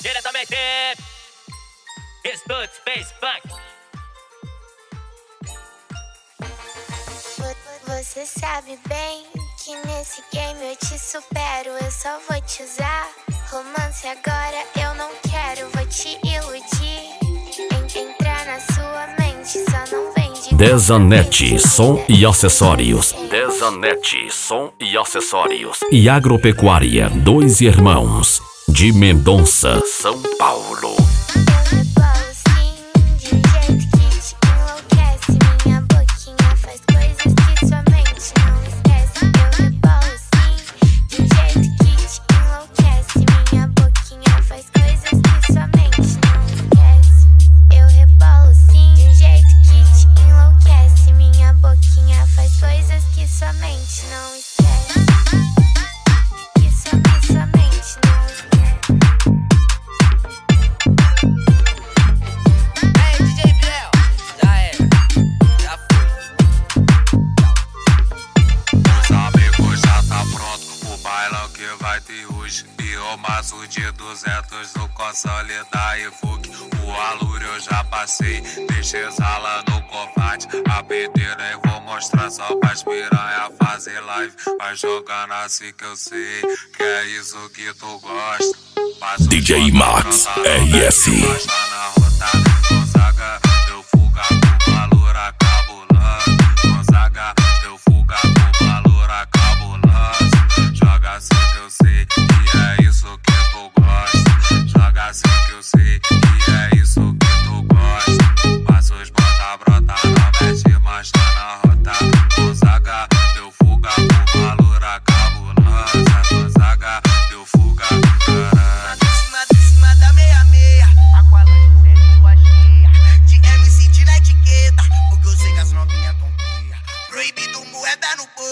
Diretamente Estúdio Space Funk. Você sabe bem que nesse game eu te supero. Eu só vou te usar. Romance agora eu não quero. Vou te iludir. Entrar na sua mente, só não vem de Desanete, som e acessórios. Desanete, som e acessórios. E Agropecuária, 2 Irmãos, de Mendonça, São Paulo. Não esquece, que sua mente não esquece. Ei, DJ Biel, já era, já foi. Os amigos já tá pronto, o bailão que vai ter hoje. Biomaço de 200 no console da Evoque. O alure eu já passei, deixa exala no combate. A pedreira eu vou mostrar só pras piranha fazer live. Vai jogando assim que eu sei, que é isso que tu gosta. Passa DJ Max RS. Gosta na rotada, Gonzaga, deu fuga com valor cabuloso. Gonzaga, deu fuga com valor cabuloso. Joga assim que eu sei, que é isso que tu gosta. Joga assim que eu sei, que é isso que tu gosta. Passa os bota, brota, não mexe, mas tá na rota. Gonzaga, deu fuga com valor cabuloso. Gonzaga, deu fuga, caralho. Em cima da meia-meia, Aqualane segue tua cheia. De MC de na etiqueta, porque eu sei que as novinhas tão cria. Proibido moeda no bolso.